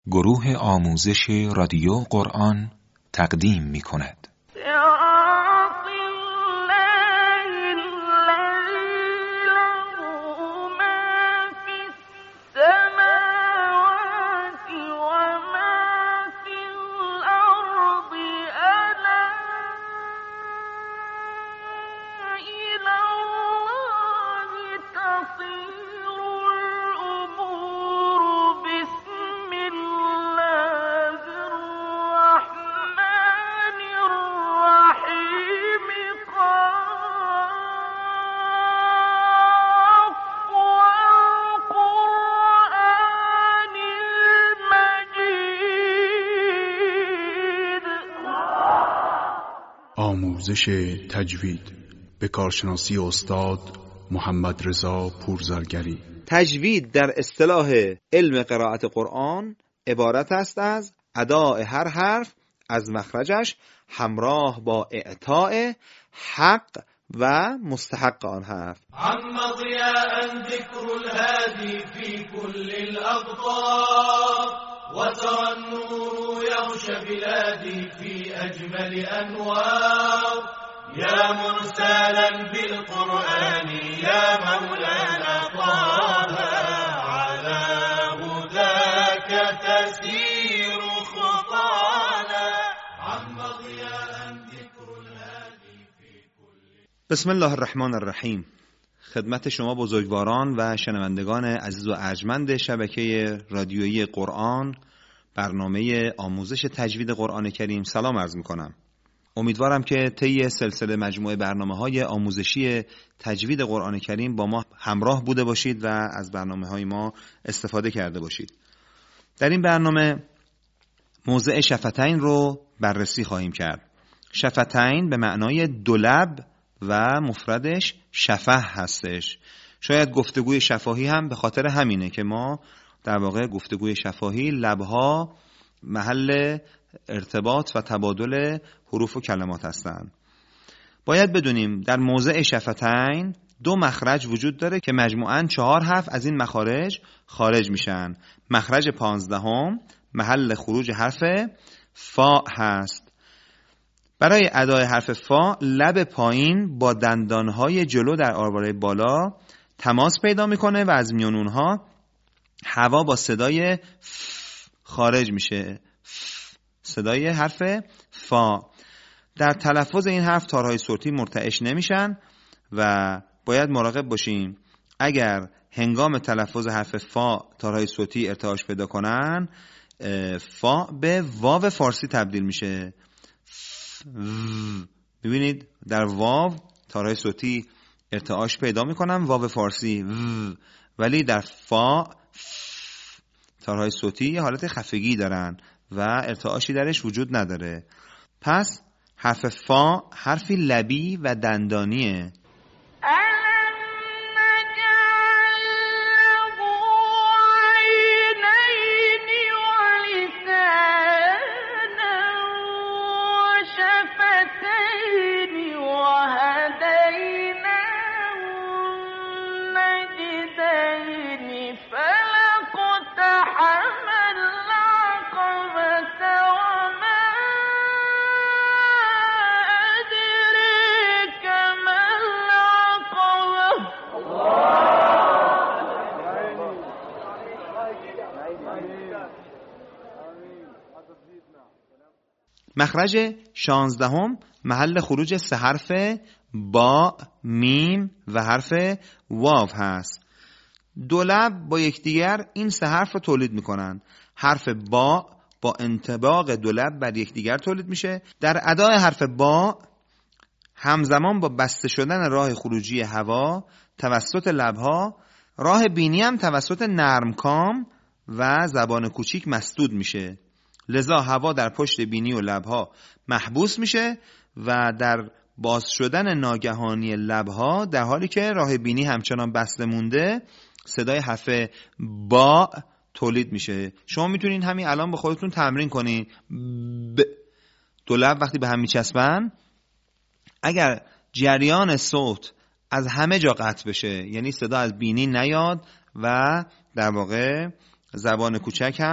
گروه آموزش رادیو قرآن تقدیم می کند. آموزش تجوید به کارشناسی استاد محمد رضا پورزرگری. تجوید در اصطلاح علم قرائت قرآن عبارت است از اداء هر حرف از مخرجش همراه با اعطاء حق و مستحق آن حرف. عم ضیاء ذکر الهادی فی کل الاقطار وترى النور يغشى بلادي في أجمل أنوار يا مرسلا بالقرآن يا مولانا طه على هداك تسير خطانا عم ضياء ذكر الهادي في كل. بسم الله الرحمن الرحیم. خدمت شما بزرگواران و شنوندگان عزیز و ارجمند شبکه رادیویی قرآن برنامه آموزش تجوید قرآن کریم سلام عرض می‌کنم. امیدوارم که طی سلسله مجموعه برنامه‌های آموزشی تجوید قرآن کریم با ما همراه بوده باشید و از برنامه‌های ما استفاده کرده باشید. در این برنامه موضع شفتین رو بررسی خواهیم کرد. شفتین به معنای دو لب و مفردش شفه هستش. شاید گفتگوی شفاهی هم به خاطر همینه که ما در واقع گفتگوی شفاهی لبها محل ارتباط و تبادل حروف و کلمات هستند. باید بدونیم در موضع شفتین دو مخرج وجود داره که مجموعاً 4 حرف از این مخارج خارج میشن. مخرج 15 محل خروج حرف فا هست. برای ادای حرف فا لب پایین با دندانهای جلو در آرواره بالا تماس پیدا میکنه و از میان اونها هوا با صدای ف خارج میشه. صدای حرف فا. در تلفظ این حرف تارهای صوتی مرتعش نمیشن و باید مراقب باشیم اگر هنگام تلفظ حرف فا تارهای صوتی ارتعاش پیدا کنن فا به واو فارسی تبدیل میشه. ببینید در واو تارهای صوتی ارتعاش پیدا میکنن واو فارسی ولی در فا تارهای صوتی حالت خفگی دارن و ارتعاشی درش وجود نداره. پس حرف فا حرفی لبی و دندانیه. مخرج 16 محل خروج 3 حرف با، میم و حرف واو هست. دو لب با یکدیگر این 3 حرف رو تولید میکنن. حرف با انطباق دو لب بر یکدیگر تولید میشه. در ادای حرف با همزمان با بسته شدن راه خروجی هوا توسط لبها، راه بینی هم توسط نرمکام و زبان کوچیک مسدود میشه. لذا هوا در پشت بینی و لبها محبوس میشه و در باز شدن ناگهانی لبها در حالی که راه بینی همچنان بسته مونده صدای حرف با تولید میشه. شما میتونین همین الان به خودتون تمرین کنین. دو لب وقتی به هم میچسبن اگر جریان صوت از همه جا قطع بشه، یعنی صدا از بینی نیاد و در واقع زبان کوچک هم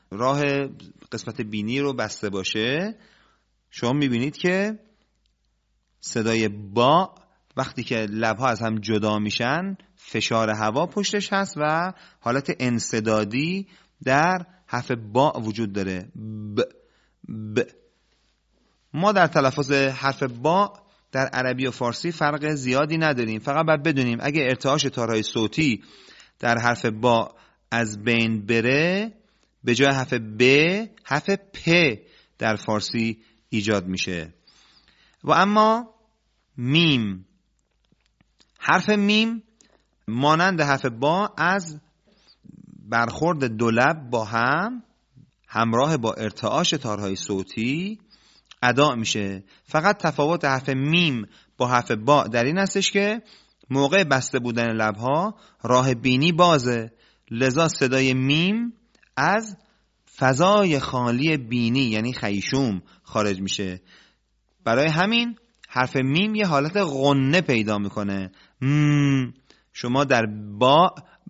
راه قسمت بینی رو بسته باشه، شما میبینید که صدای با وقتی که لبها از هم جدا میشن فشار هوا پشتش هست و حالت انسدادی در حرف با وجود داره. ب. ما در تلفظ حرف با در عربی و فارسی فرق زیادی نداریم، فقط باید بدونیم اگه ارتعاش تارهای صوتی در حرف با از بین بره، به جای حرف ب حرف پ در فارسی ایجاد میشه. و اما میم، حرف میم مانند حرف با از برخورد دو لب با هم همراه با ارتعاش تارهای صوتی ادا میشه. فقط تفاوت حرف میم با حرف با در این هستش که موقع بسته بودن لبها راه بینی بازه، لذا صدای میم از فضای خالی بینی یعنی خیشوم خارج میشه. برای همین حرف میم یه حالت غنه پیدا میکنه. شما در با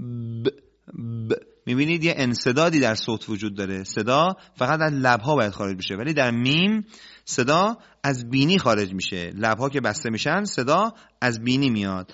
میبینید یه انسدادی در صوت وجود داره، صدا فقط از لبها باید خارج بشه، ولی در میم صدا از بینی خارج میشه، لبها که بسته میشن صدا از بینی میاد.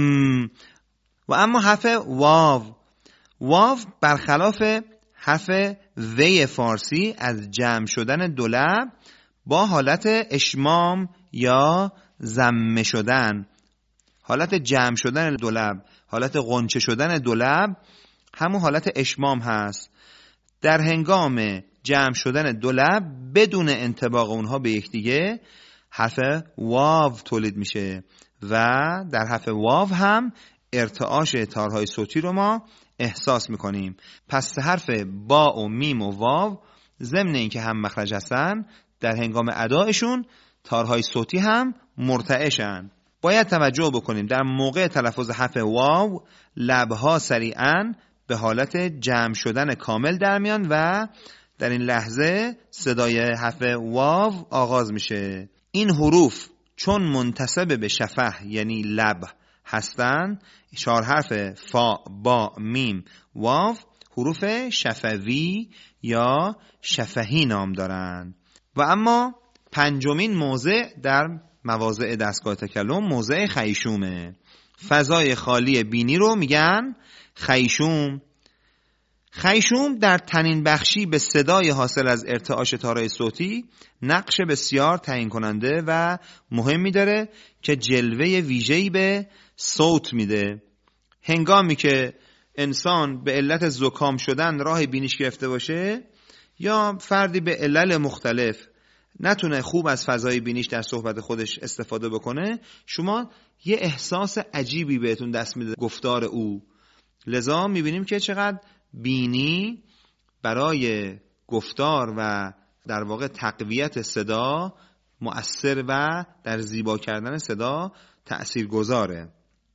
و اما حرف واو، واو برخلاف حرف وی فارسی از جمع شدن دو لب با حالت اشمام یا ضمه شدن، حالت جمع شدن دو لب، حالت غنچه شدن دو لب همون حالت اشمام هست. در هنگام جمع شدن دو لب بدون انطباق اونها به یکدیگه حرف واو تولید میشه و در حرف واو هم ارتعاش تارهای صوتی رو ما احساس میکنیم. پس حرف با و میم و واو ضمن اینکه هم مخرج هستن، در هنگام ادایشون تارهای صوتی هم مرتعشن. باید توجه بکنیم در موقع تلفظ حرف واو لبها سریعاً به حالت جمع شدن کامل در میان و در این لحظه صدای حرف واو آغاز میشه. این حروف چون منتسب به شفه یعنی لب هستن، 4 حرف فا، با، میم، واو حروف شفوی یا شفهی نام دارن. و اما پنجمین موضع در مواضع دستگاه تکلم موضع خیشومه. فضای خالی بینی رو میگن خیشوم. خیشوم در طنین بخشی به صدای حاصل از ارتعاش تارهای صوتی نقش بسیار تعیین کننده و مهمی داره که جلوه ویژه‌ای به صوت میده. هنگامی که انسان به علت زکام شدن راه بینیش گرفته باشه یا فردی به علل مختلف نتونه خوب از فضای بینیش در صحبت خودش استفاده بکنه، شما یه احساس عجیبی بهتون دست میده گفتار او. لذا میبینیم که چقدر بینی برای گفتار و در واقع تقویت صدا مؤثر و در زیبا کردن صدا تأثیر گذاره.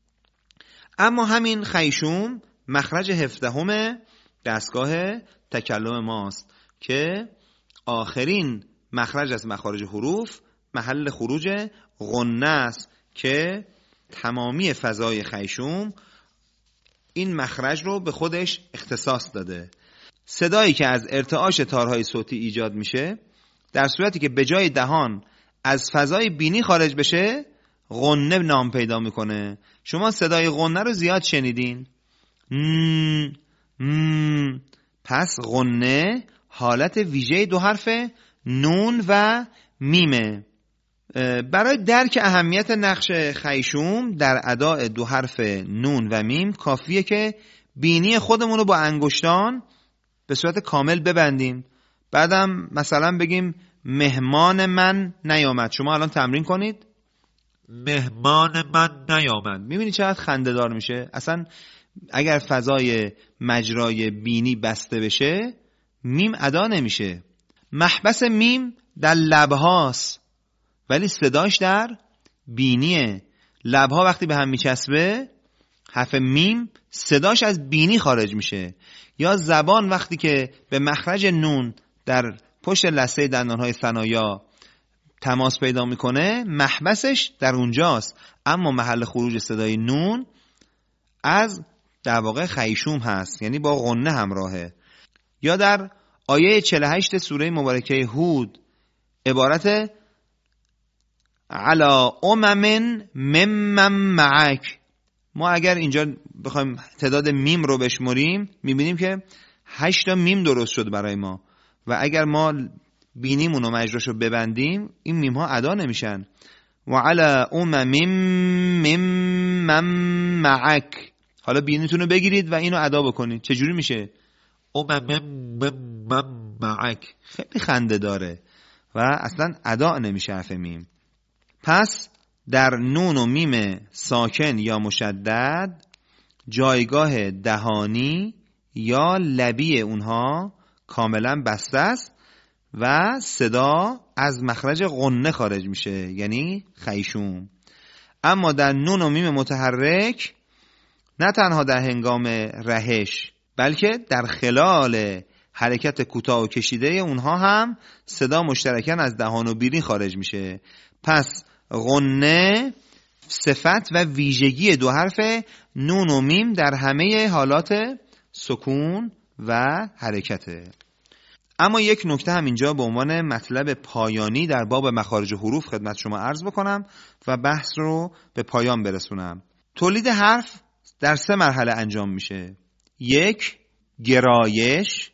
اما همین خیشوم مخرج 17 دستگاه تکلم ماست که آخرین مخرج از مخارج حروف محل خروج غنه است که تمامی فضای خیشوم این مخرج رو به خودش اختصاص داده. صدایی که از ارتعاش تارهای صوتی ایجاد میشه در صورتی که به جای دهان از فضای بینی خارج بشه غنه نام پیدا میکنه. شما صدای غنه رو زیاد شنیدین. پس غنه حالت ویژه دو حرف نون و میمه. برای درک اهمیت نقش خیشوم در اداء دو حرف نون و میم کافیه که بینی خودمون رو با انگشتان به صورت کامل ببندیم. بعدم مثلا بگیم مهمان من نیامد. شما الان تمرین کنید مهمان من نیامد. میبینی چقدر خنده دار میشه. اصلا اگر فضای مجرای بینی بسته بشه میم ادا نمیشه. محبس میم در لبهاست ولی صداش در بینیه. لبها وقتی به هم میچسبه حرف میم صداش از بینی خارج میشه. یا زبان وقتی که به مخرج نون در پشت لثه دندانهای ثنایا تماس پیدا میکنه محبسش در اونجاست، اما محل خروج صدای نون از در واقع خیشوم هست، یعنی با غنه همراهه. یا در آیه 48 سوره مبارکه هود عبارت علی امم ممن معک. ما اگر اینجا بخوایم تعداد میم رو بشمریم میبینیم که 8 تا میم درست شد برای ما و اگر ما بینیمون و مجراش رو ببندیم این میم ها ادا نمیشن. و علی امم ممن معک. حالا بینیتون رو بگیرید و اینو ادا بکنید. چجوری میشه؟ امم معک. خیلی خنده داره و اصلا ادا نمیشه حرف میم. پس در نون و میم ساکن یا مشدد جایگاه دهانی یا لبی اونها کاملا بسته است و صدا از مخرج غنه خارج میشه، یعنی خیشوم. اما در نون و میم متحرک نه تنها در هنگام رهش بلکه در خلال حرکت کوتاه و کشیده اونها هم صدا مشترکاً از دهان و بیرین خارج میشه. پس غنه صفت و ویژگی دو حرف نون و میم در همه حالات سکون و حرکته. اما یک نکته هم اینجا به عنوان مطلب پایانی در باب مخارج حروف خدمت شما عرض بکنم و بحث رو به پایان برسونم. تولید حرف در 3 مرحله انجام میشه. 1 گرایش،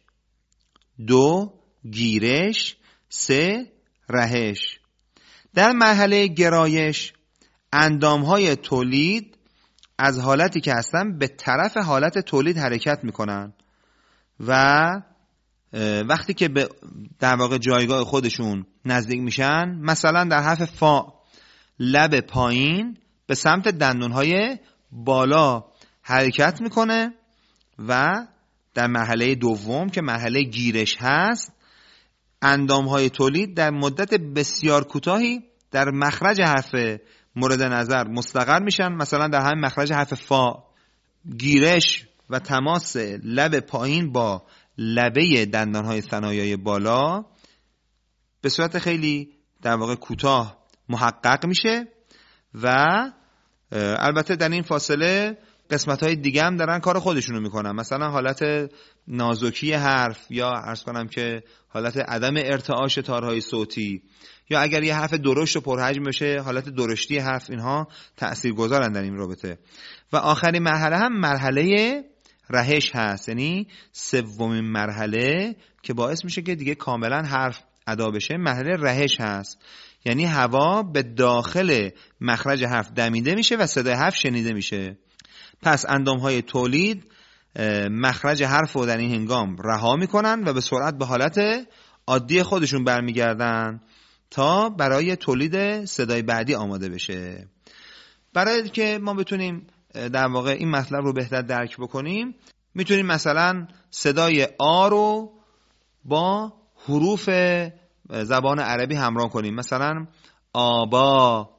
2 گیرش، 3 رهش. در مرحله گرایش اندامهای تولید از حالتی که هستن به طرف حالت تولید حرکت میکنن و وقتی که به در واقع جایگاه خودشون نزدیک میشن، مثلا در حرف فا لب پایین به سمت دندونهای بالا حرکت میکنه و در مرحله دوم که مرحله گیرش هست اندامهای تولید در مدت بسیار کوتاهی در مخرج حرف مورد نظر مستقر میشن. مثلا در همین مخرج حرف فا گیرش و تماس لب پایین با لبه دندانهای ثنایای بالا به صورت خیلی در واقع کوتاه محقق میشه و البته در این فاصله قسمت‌های دیگه هم دارن کار خودشونو میکنن، مثلا حالت نازکی حرف یا عرض کنم که حالت عدم ارتعاش تارهای صوتی یا اگر یه حرف درشت و پرحجم بشه حالت درشتی حرف، اینها تأثیرگذارن در این رابطه. و آخرین مرحله هم مرحله رهش هست، یعنی 3مین مرحله که باعث میشه که دیگه کاملا حرف ادا بشه مرحله رهش هست، یعنی هوا به داخل مخرج حرف دمیده میشه و صدای حرف شنیده میشه. پس اندامهای تولید مخرج حرف رو در این هنگام رها میکنن و به سرعت به حالت عادی خودشون برمیگردن تا برای تولید صدای بعدی آماده بشه. برای که ما بتونیم در واقع این مطلب رو بهتر درک بکنیم میتونیم مثلا صدای آ رو با حروف زبان عربی همراه کنیم، مثلا آبا،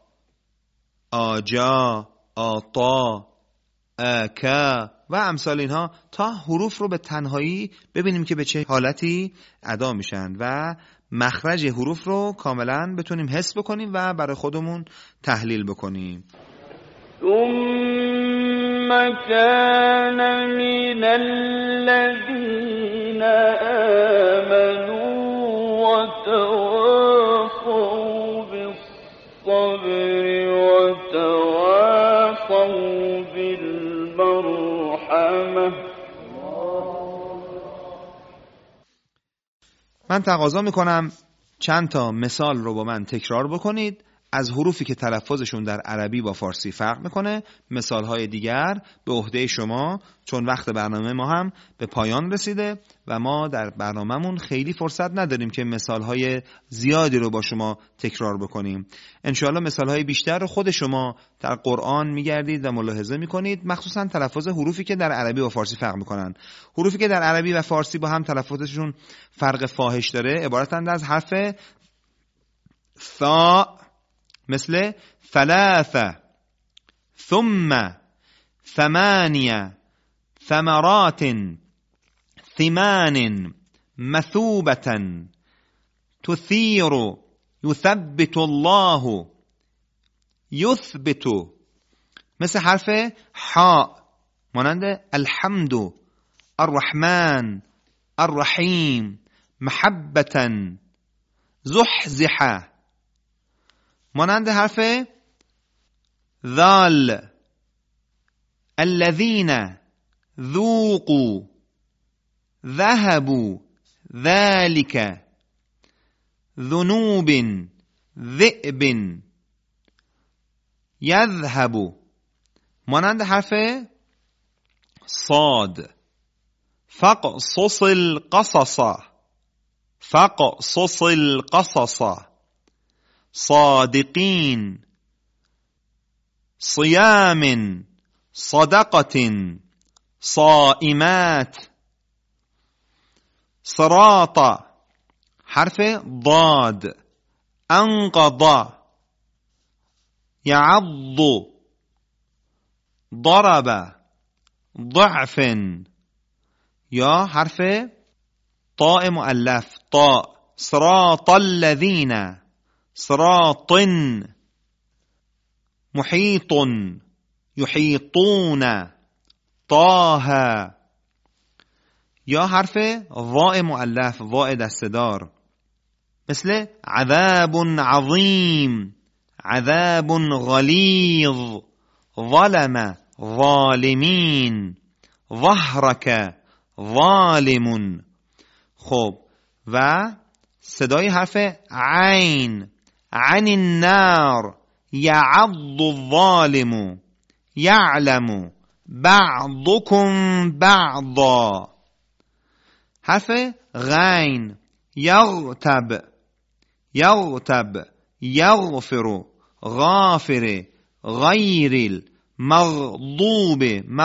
آجا، آطا، آکا و امثال اینها تا حروف رو به تنهایی ببینیم که به چه حالتی ادا میشن و مخرج حروف رو کاملا بتونیم حس بکنیم و برای خودمون تحلیل بکنیم. ثم كان من الذين آمنوا وتواصوا بالصبر وتواصوا بالمرحمة. من تقاضا میکنم چند تا مثال رو با من تکرار بکنید از حروفی که تلفظشون در عربی با فارسی فرق میکنه. مثالهای دیگر به عهده شما، چون وقت برنامه ما هم به پایان رسیده و ما در برنامهمون خیلی فرصت نداریم که مثالهای زیادی رو با شما تکرار بکنیم. انشاءالله مثالهای بیشتر رو خود شما در قرآن میگردید و ملاحظه میکنید، مخصوصا تلفظ حروفی که در عربی و فارسی فرق میکنن. حروفی که در عربی و فارسی با هم تلفظشون فرق فاحش داره عبارتند از حرف ثا مثل ثلاثة، ثم، ثمانية، ثمرات، ثمان، مثوبة، تثير، يثبت الله، يثبت. مثل حرف حاء مانند الحمد، الرحمن، الرحیم، محبة زحزح مانند حرف ذال الذين ذوقوا ذهبوا ذلك ذنوب ذئب يذهب مانند حرف صاد فاقصص القصص فاقصص القصص صادقين صيام صدقة صائمات صراط حرف ضاد انقض يعض ضرب ضعف یا حرف طاء مؤلف طاء صراط الذين صراط محيط يحيطون طه یا حرف ضاء مؤلف ضاء دستدار مثل عذاب عظیم عذاب غلیظ ظلم ظالمین ظهرک ظالم. خب و صدای حرف عین عن النار یعض الظالم یعلم بعضكم بعضا حرف غین یغتب یغتب یغفر غافر غیر المغضوب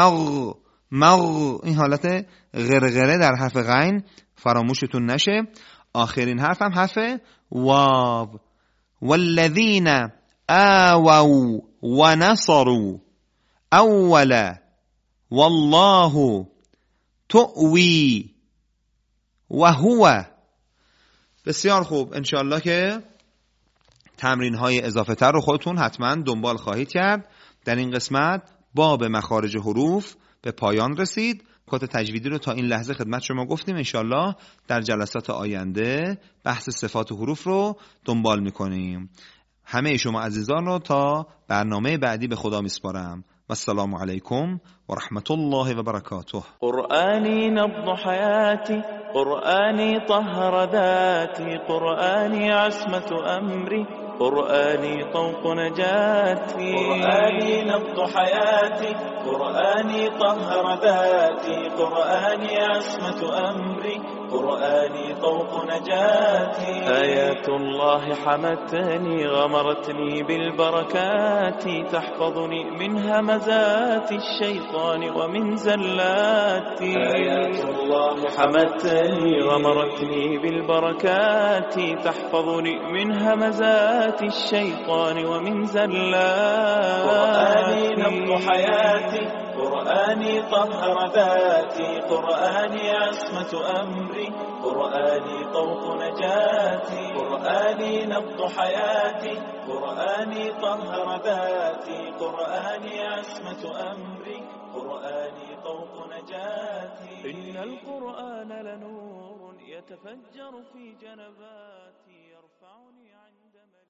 این حالت غرغره در حرف غین فراموشتون نشه. آخرین حرف هم حرف واو والذین آووا ونصروا اول والله تؤوی و هو. بسیار خوب، انشالله که تمرین های اضافه تر رو خودتون حتما دنبال خواهید کرد. در این قسمت باب مخارج حروف به پایان رسید. نکات تجویدی رو تا این لحظه خدمت شما گفتیم. انشالله در جلسات آینده بحث صفات حروف رو دنبال میکنیم. همه شما عزیزان رو تا برنامه بعدی به خدا میسپارم. والسلام علیکم و رحمت الله و برکاته. قرآنی نبض حیاتی قرآنی طهر ذاتی قرآنی عصمت امری قرآني طوق نجاتي قرآني نبض حياتي قرآني طهر ذاتي قرآني عصمة أمري قرآني طوق نجاتي آيات الله حمتني غمرتني بالبركات تحفظني من همزات الشيطان ومن زلاتي آيات الله حمتني غمرتني بالبركات تحفظني من همزات الشيطان ومن زلات قرآني نبض حياتي قرآني طهر ذاتي قرآني عصمة أمري قرآني طوق نجاتي قرآني نبض حياتي قرآني طهر ذاتي قرآني عصمة أمري قرآني طوق نجاتي إن القرآن لنور يتفجر في جنباتي